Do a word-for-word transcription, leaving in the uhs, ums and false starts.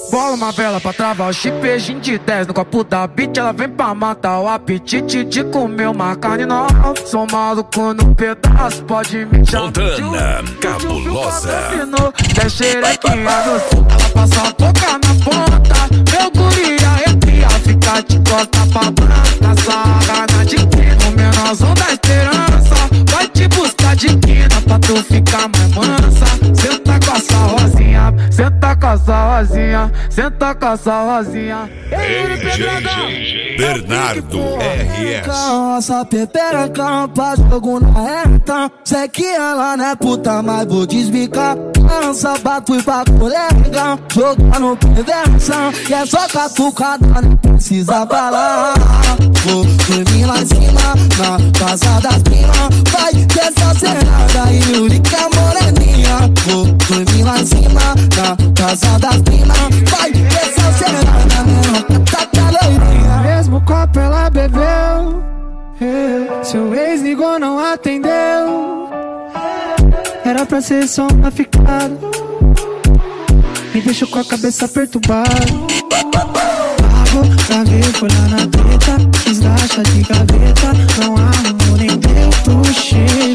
Bola uma vela pra travar o chipejinho de dez. No copo da beat ela vem pra matar o apetite de comer uma carne nova. Sou maluco no pedaço, pode me chamar Montana Cabulosa. Quer xerequinha no sul, ela passa a boca na ponta. Meu guri arrepia, fica de costa pra branca. Sarrana de quina, menorzão da esperança. Vai te buscar de quina pra tu ficar mais mansa. Senta com essa rosinha, senta com essa rosinha, senta com essa rosinha. Bernardo R S. Nossa pepereca pra jogo na reta. Sei que ela não é puta, mas vou desbicar. Lança bato pra colega, jogar no conversa. E é só catucada, não precisa falar. Vou dormir lá em cima, na casa das primas. Vai dessa serrada e Yurica moreninha. Vou dormir lá em cima, na casa das primas. Vai dessa serrada, menor, tá caloirinha. Mesmo copo ela bebeu, é, seu ex ligou, não atendeu. Era pra ser só uma ficada, me deixou com a cabeça perturbada. Pago pra ver, foi lá na treta, quis dar chá de gaveta. Não arrumou nem deu pro cheiro.